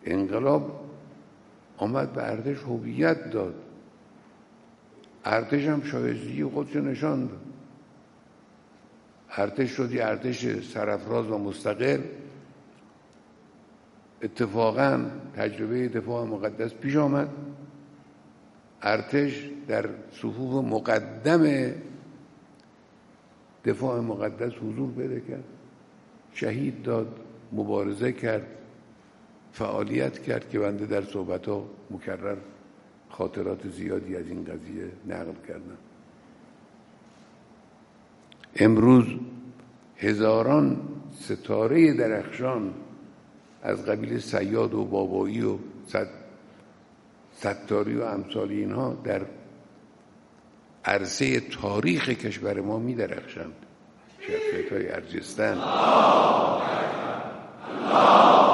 انقلاب آمد به ارتش هویت داد، ارتش هم شایستگی خودش نشان داد. ارتش شد یه ارتش سرافراز و مستقل. اتفاقا تجربه دفاع مقدس پیش آمد، ارتش در صفوف مقدم دفاع مقدس حضور پیدا کرد، شهید داد، مبارزه کرد، فعالیت کرد که بنده در صحبت‌ها مکرر خاطرات زیادی از این قضیه نقل کردم. امروز هزاران ستاره درخشان از قبیل صیاد و بابایی و ستاری و امثال اینها در عرصه تاریخ کشور ما می درخشند. شخصیت‌های ارجستن